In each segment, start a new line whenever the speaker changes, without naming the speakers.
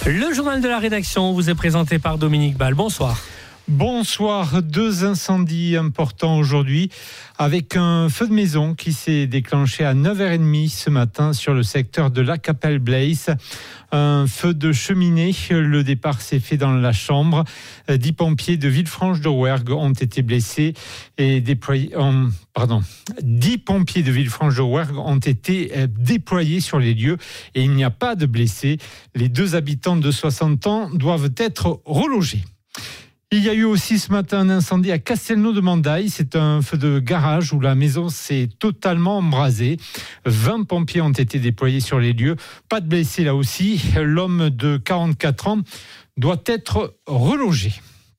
Le journal de la rédaction vous est présenté par Dominique Ball. Bonsoir.
Bonsoir. 2 incendies importants aujourd'hui avec un feu de maison qui s'est déclenché à 9h30 ce matin sur le secteur de La Capelle-Blaise. Un feu de cheminée. Le départ s'est fait dans la chambre. 10 pompiers de Villefranche-de-Rouergue ont été blessés et déployés. 10 pompiers de Villefranche-de-Rouergue ont été déployés sur les lieux et il n'y a pas de blessés. Les 2 habitants de 60 ans doivent être relogés. Il y a eu aussi ce matin un incendie à Castelnau-de-Mandaille. C'est un feu de garage où la maison s'est totalement embrasée. 20 pompiers ont été déployés sur les lieux. Pas de blessés là aussi. L'homme de 44 ans doit être relogé.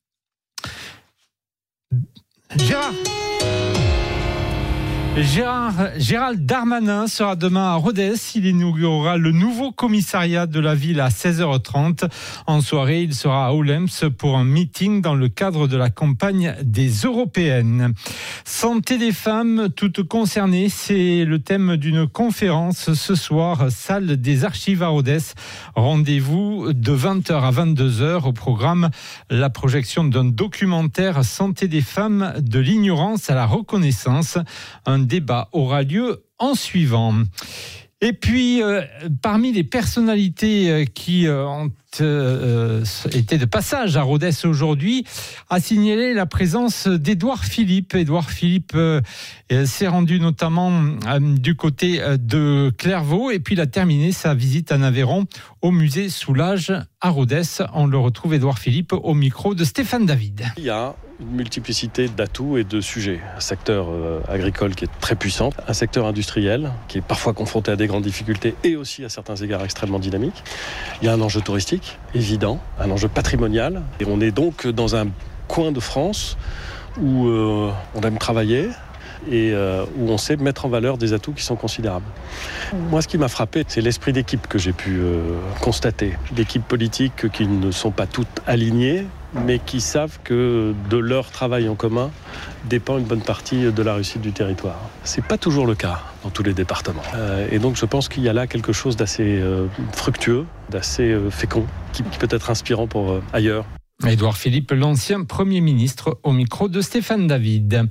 Gérald Darmanin sera demain à Rodez. Il inaugurera le nouveau commissariat de la ville à 16h30. En soirée, il sera à Oulems pour un meeting dans le cadre de la campagne des Européennes. Santé des femmes, toutes concernées, c'est le thème d'une conférence ce soir, salle des Archives à Rodez. Rendez-vous de 20h à 22h. Au programme, la projection d'un documentaire Santé des femmes, de l'ignorance à la reconnaissance. Un débat aura lieu en suivant. Et puis, parmi les personnalités qui ont été de passage à Rodez aujourd'hui, a signalé la présence d'Édouard Philippe. Édouard Philippe s'est rendu notamment du côté de Clairvaux et puis il a terminé sa visite en Aveyron au musée Soulages à Rodez. On le retrouve, Édouard Philippe, au micro de Stéphane David.
Il y a une multiplicité d'atouts et de sujets. Un secteur agricole qui est très puissant, un secteur industriel qui est parfois confronté à des grandes difficultés et aussi à certains égards extrêmement dynamique. Il y a un enjeu touristique évident, un enjeu patrimonial. Et on est donc dans un coin de France où on aime travailler et où on sait mettre en valeur des atouts qui sont considérables. Moi, ce qui m'a frappé, c'est l'esprit d'équipe que j'ai pu constater. D'équipes politiques qui ne sont pas toutes alignées, mais qui savent que de leur travail en commun dépend une bonne partie de la réussite du territoire. C'est pas toujours le cas dans tous les départements. Et donc je pense qu'il y a là quelque chose d'assez fructueux, d'assez fécond, qui peut être inspirant pour ailleurs.
Édouard Philippe, l'ancien Premier ministre, au micro de Stéphane David.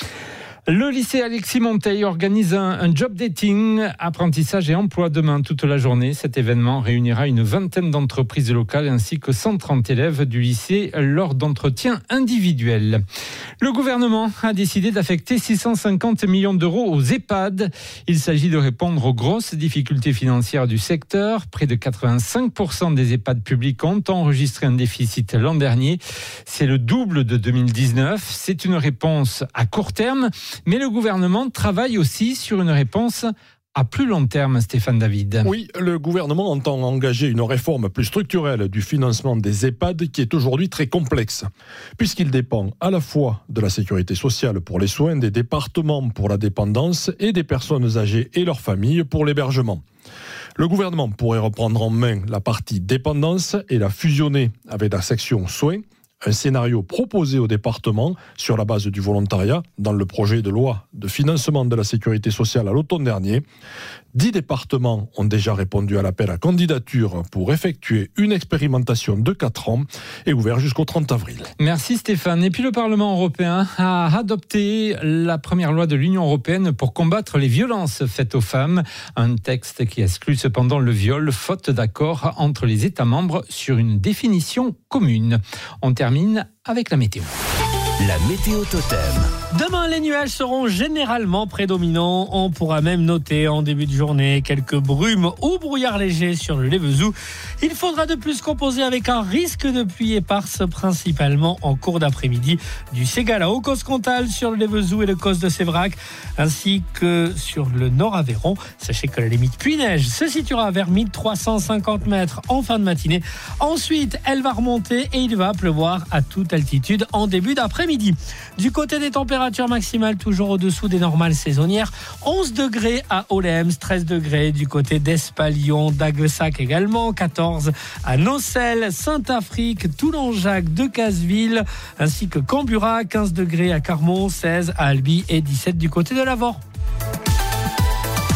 Le lycée Alexis Monteil organise un job dating, apprentissage et emploi demain toute la journée. Cet événement réunira une vingtaine d'entreprises locales ainsi que 130 élèves du lycée lors d'entretiens individuels. Le gouvernement a décidé d'affecter 650 millions d'euros aux EHPAD. Il s'agit de répondre aux grosses difficultés financières du secteur. Près de 85% des EHPAD publics ont enregistré un déficit l'an dernier. C'est le double de 2019. C'est une réponse à court terme. Mais le gouvernement travaille aussi sur une réponse à plus long terme, Stéphane David.
Oui, le gouvernement entend engager une réforme plus structurelle du financement des EHPAD qui est aujourd'hui très complexe, puisqu'il dépend à la fois de la sécurité sociale pour les soins, des départements pour la dépendance et des personnes âgées et leurs familles pour l'hébergement. Le gouvernement pourrait reprendre en main la partie dépendance et la fusionner avec la section soins. Un scénario proposé au département sur la base du volontariat dans le projet de loi de financement de la sécurité sociale à l'automne dernier. 10 départements ont déjà répondu à l'appel à candidature pour effectuer une expérimentation de 4 ans et ouvert jusqu'au 30 avril.
Merci Stéphane. Et puis le Parlement européen a adopté la première loi de l'Union européenne pour combattre les violences faites aux femmes. Un texte qui exclut cependant le viol, faute d'accord entre les États membres sur une définition commune. On termine avec la météo.
La météo totem.
Demain, les nuages seront généralement prédominants. On pourra même noter en début de journée quelques brumes ou brouillards légers sur le Lévezou. Il faudra de plus composer avec un risque de pluie éparse, principalement en cours d'après-midi, du Ségala au Cosses-Comtal sur le Lévezou et le Causse de Sévrac, ainsi que sur le Nord Aveyron. Sachez que la limite pluie-neige se situera vers 1350 mètres en fin de matinée. Ensuite, elle va remonter et il va pleuvoir à toute altitude en début d'après-midi. Du côté des températures maximales, toujours au-dessous des normales saisonnières, 11 degrés à Oulems, 13 degrés du côté d'Espalion, d'Aguessac également, 14 à Nocelles, Saint-Afrique, Toulon-Jacques, Decazeville, ainsi que Cambura, 15 degrés à Carmont, 16 à Albi et 17 du côté de Lavore.